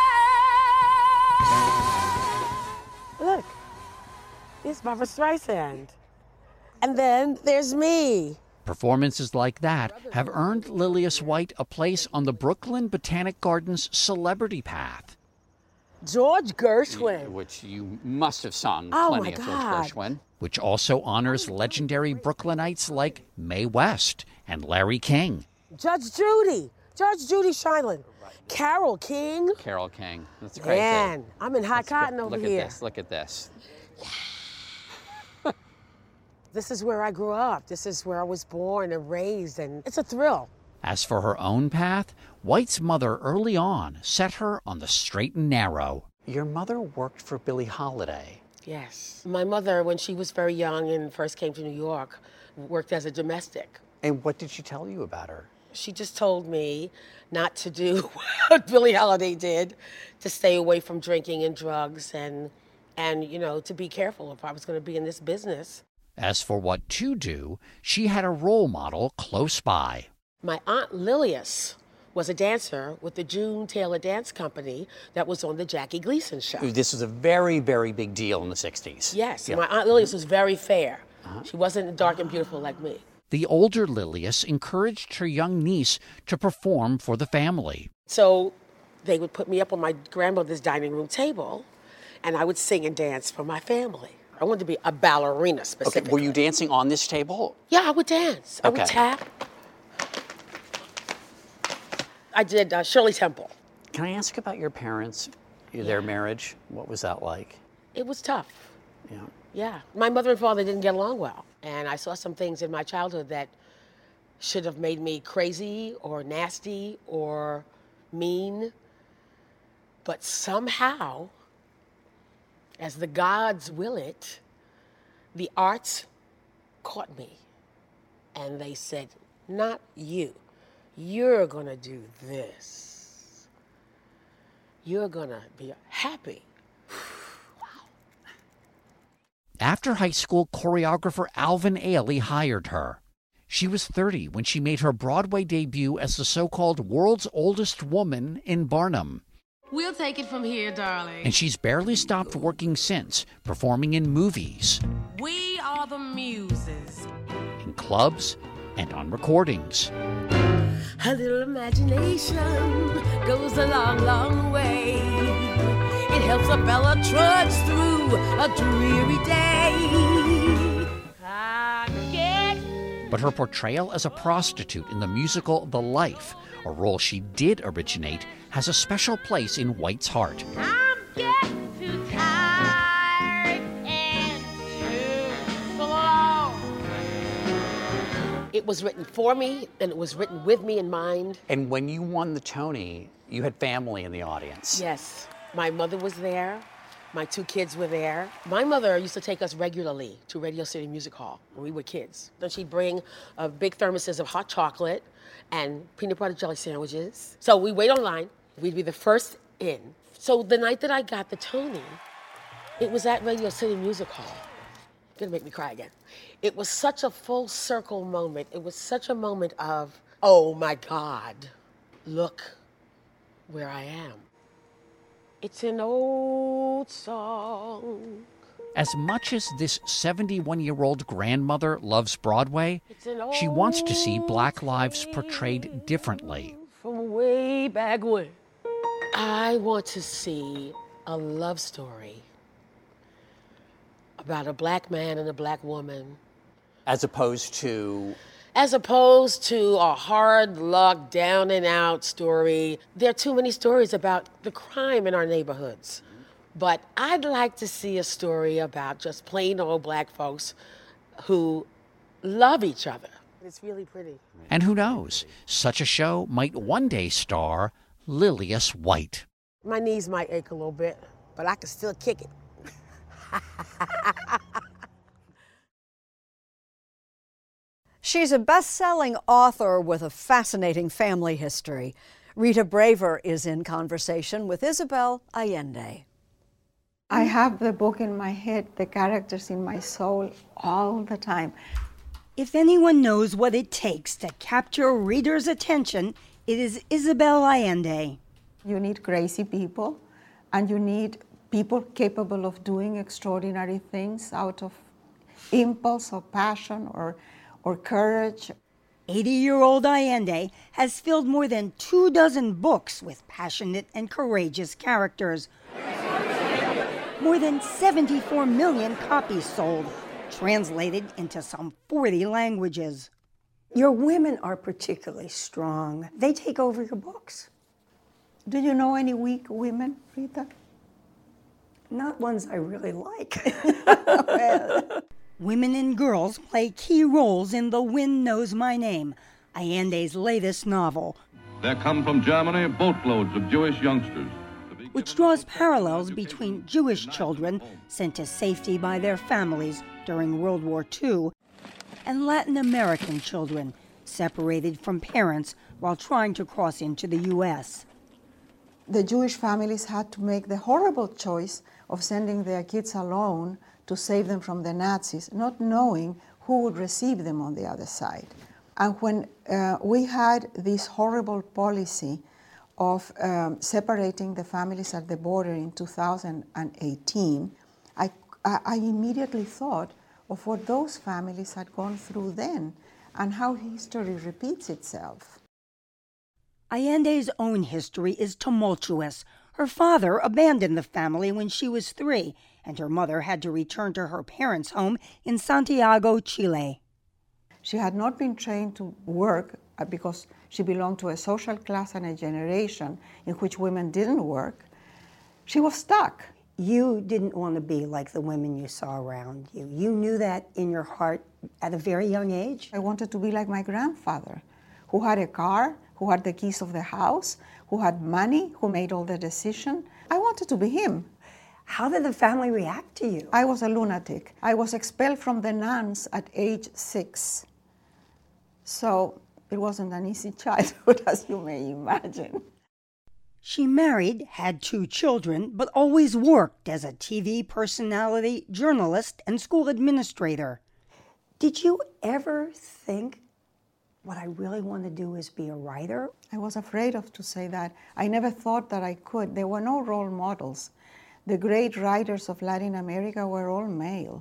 Look, it's Barbra Streisand. And then there's me. Performances like that have earned Lillias White a place on the Brooklyn Botanic Gardens celebrity path. George Gershwin. Which you must have sung oh plenty my of God. George Gershwin. Which also honors legendary Brooklynites like Mae West and Larry King. Judge Judy. Judge Judy Shineland. Carole King. Carole King. That's crazy. Man, I'm in high That's cotton good. over Look here. Look at this. Look at this. This is where I grew up. This is where I was born and raised, and it's a thrill. As for her own path, White's mother early on set her on the straight and narrow. Your mother worked for Billie Holiday. Yes. My mother, when she was very young and first came to New York, worked as a domestic. And what did she tell you about her? She just told me not to do what Billie Holiday did, to stay away from drinking and drugs and, and you know, to be careful if I was going to be in this business. As for what to do, she had a role model close by. My Aunt Lillias was a dancer with the June Taylor Dance Company that was on the Jackie Gleason show. This was a very, very big deal in the sixties. Yes, Yeah. my Aunt Lillias was very fair. Uh-huh. She wasn't dark and beautiful like me. The older Lillias encouraged her young niece to perform for the family. So they would put me up on my grandmother's dining room table, and I would sing and dance for my family. I wanted to be a ballerina specifically. Okay, were you dancing on this table? Yeah, I would dance. I Okay. would tap. I did uh, Shirley Temple. Can I ask about your parents, their marriage? What was that like? It was tough. Yeah. Yeah. My mother and father didn't get along well. And I saw some things in my childhood that should have made me crazy or nasty or mean. But somehow, as the gods will it, the arts caught me. And they said, not you. You're gonna do this. You're gonna be happy. After high school, choreographer Alvin Ailey hired her. She was thirty when she made her Broadway debut as the so-called world's oldest woman in Barnum. We'll take it from here, darling. And she's barely stopped working since, performing in movies, We are the muses. in clubs, and on recordings. A little imagination goes a long, long way. It helps a fella trudge through a dreary day. I get But her portrayal as a prostitute in the musical The Life, a role she did originate, has a special place in White's heart. I'm getting too tired and too slow. It was written for me, and it was written with me in mind. And when you won the Tony, you had family in the audience. Yes, my mother was there. My two kids were there. My mother used to take us regularly to Radio City Music Hall when we were kids. Then she'd bring uh, big thermoses of hot chocolate and peanut butter jelly sandwiches. So we'd wait online. We'd be the first in. So the night that I got the Tony, it was at Radio City Music Hall. Gonna make me cry again. It was such a full circle moment. It was such a moment of, oh my God, look where I am. It's an old song. As much as this seventy-one-year-old grandmother loves Broadway, she wants to see Black lives portrayed differently. From way back when. I want to see a love story about a black man and a black woman. As opposed to? As opposed to a hard luck, down and out story. There are too many stories about the crime in our neighborhoods. But I'd like to see a story about just plain old black folks who love each other. It's really pretty. And who knows, such a show might one day star Lillias White. My knees might ache a little bit, but I can still kick it. She's a best-selling author with a fascinating family history. Rita Braver is in conversation with Isabel Allende. I have the book in my head, the characters in my soul all the time. If anyone knows what it takes to capture a reader's attention, it is Isabel Allende. You need crazy people, and you need people capable of doing extraordinary things out of impulse or passion or, or courage. eighty-year-old Allende has filled more than two dozen books with passionate and courageous characters. More than seventy-four million copies sold, translated into some forty languages. Your women are particularly strong. They take over your books. Do you know any weak women, Rita? Not ones I really like. Well. Women and girls play key roles in The Wind Knows My Name, Allende's latest novel. There come from Germany boatloads of Jewish youngsters, which draws parallels between Jewish children sent to safety by their families during World War Two and Latin American children separated from parents while trying to cross into the U S. The Jewish families had to make the horrible choice of sending their kids alone to save them from the Nazis, not knowing who would receive them on the other side. And when uh, we had this horrible policy of um, separating the families at the border in two thousand eighteen, I, I, I immediately thought of what those families had gone through then and how history repeats itself. Allende's own history is tumultuous. Her father abandoned the family when she was three, and her mother had to return to her parents' home in Santiago, Chile. She had not been trained to work because she belonged to a social class and a generation in which women didn't work. She was stuck. You didn't want to be like the women you saw around you. You knew that in your heart at a very young age. I wanted to be like my grandfather, who had a car, who had the keys of the house, who had money, who made all the decisions. I wanted to be him. How did the family react to you? I was a lunatic. I was expelled from the nuns at age six. So it wasn't an easy childhood, as you may imagine. She married, had two children, but always worked as a T V personality, journalist, and school administrator. Did you ever think, what I really want to do is be a writer? I was afraid of to say that. I never thought that I could. There were no role models. The great writers of Latin America were all male.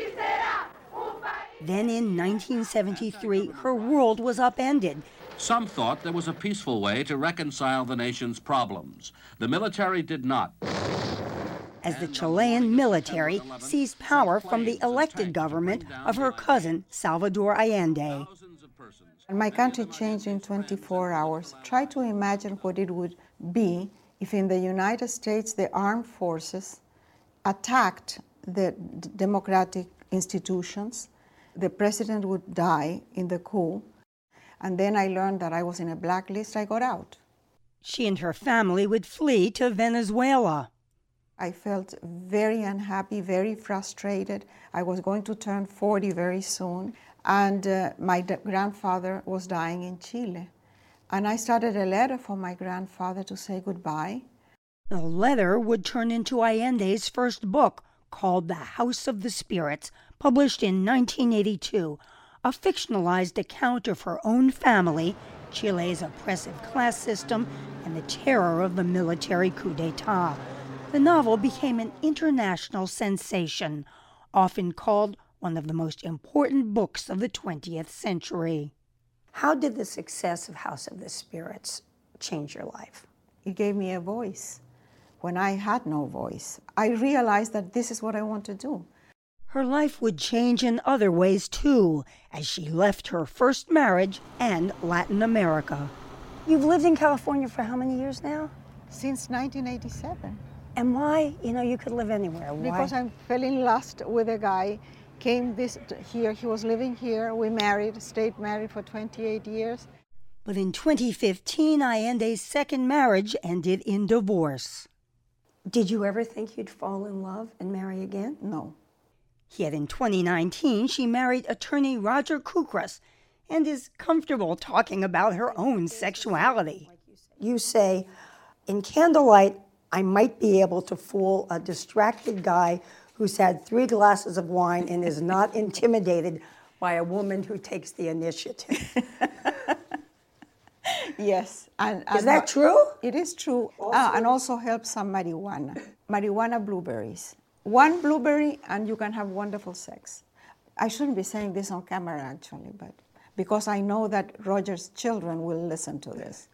Then in nineteen seventy-three, her world was upended. Some thought there was a peaceful way to reconcile the nation's problems. The military did not. As the Chilean military seized power from the elected government of her cousin, Salvador Allende. And my country changed in twenty-four hours. Try to imagine what it would be if in the United States the armed forces attacked the d- democratic institutions. The president would die in the coup. And then I learned that I was in a blacklist. I got out. She and her family would flee to Venezuela. I felt very unhappy, very frustrated. I was going to turn forty very soon. And uh, my d- grandfather was dying in Chile. And I started a letter for my grandfather to say goodbye. The letter would turn into Allende's first book, called The House of the Spirits, published in nineteen eighty-two, a fictionalized account of her own family, Chile's oppressive class system, and the terror of the military coup d'etat. The novel became an international sensation, often called one of the most important books of the twentieth century. How did the success of House of the Spirits change your life? It gave me a voice when I had no voice. I realized that this is what I want to do. Her life would change in other ways, too, as she left her first marriage and Latin America. You've lived in California for how many years now? Since nineteen eighty-seven. And why? You know, you could live anywhere. Why? Because I fell in lust with a guy, came this here, he was living here, we married, stayed married for twenty-eight years. But in twenty fifteen, Allende's second marriage ended in divorce. Did you ever think you'd fall in love and marry again? No. Yet in twenty nineteen, she married attorney Roger Kukras and is comfortable talking about her own sexuality. You say, in Candlelight, I might be able to fool a distracted guy who's had three glasses of wine and is not intimidated by a woman who takes the initiative. Yes. And, Is and that true? It is true. Ah, and also helps some marijuana. Marijuana blueberries. One blueberry and you can have wonderful sex. I shouldn't be saying this on camera, actually, but because I know that Roger's children will listen to this.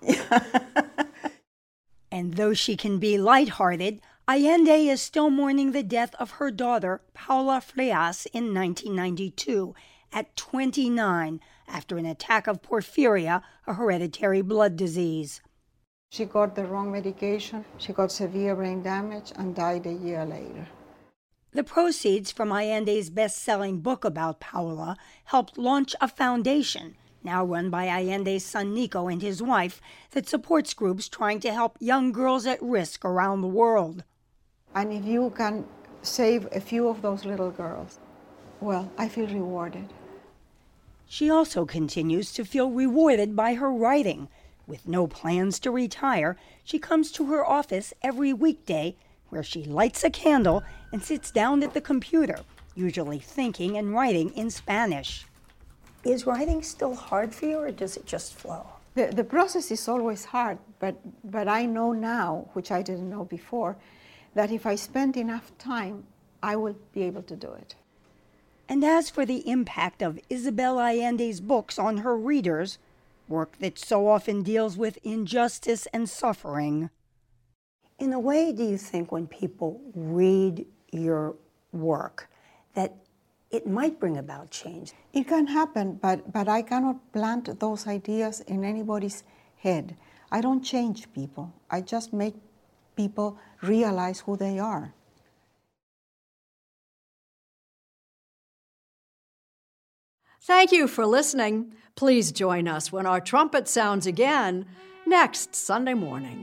And though she can be lighthearted, Allende is still mourning the death of her daughter, Paula Frias, in nineteen ninety-two, at twenty-nine, after an attack of porphyria, a hereditary blood disease. She got the wrong medication, she got severe brain damage, and died a year later. The proceeds from Allende's best-selling book about Paula helped launch a foundation, now run by Allende's son Nico and his wife, that supports groups trying to help young girls at risk around the world. And if you can save a few of those little girls, well, I feel rewarded. She also continues to feel rewarded by her writing. With no plans to retire, she comes to her office every weekday, where she lights a candle and sits down at the computer, usually thinking and writing in Spanish. Is writing still hard for you, or does it just flow? The, the process is always hard, but, but I know now, which I didn't know before, that if I spend enough time, I will be able to do it. And as for the impact of Isabel Allende's books on her readers, work that so often deals with injustice and suffering. In a way, do you think when people read your work that it might bring about change? It can happen, but, but I cannot plant those ideas in anybody's head. I don't change people. I just make people realize who they are. Thank you for listening. Please join us when our trumpet sounds again next Sunday morning.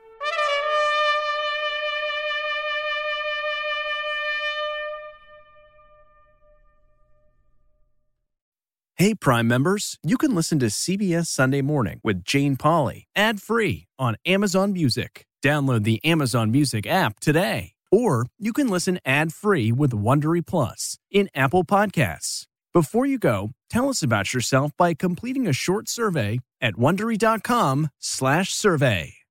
Hey, Prime members, you can listen to C B S Sunday Morning with Jane Pauley ad-free on Amazon Music. Download the Amazon Music app today. Or you can listen ad-free with Wondery Plus in Apple Podcasts. Before you go, tell us about yourself by completing a short survey at Wondery dot com slash survey.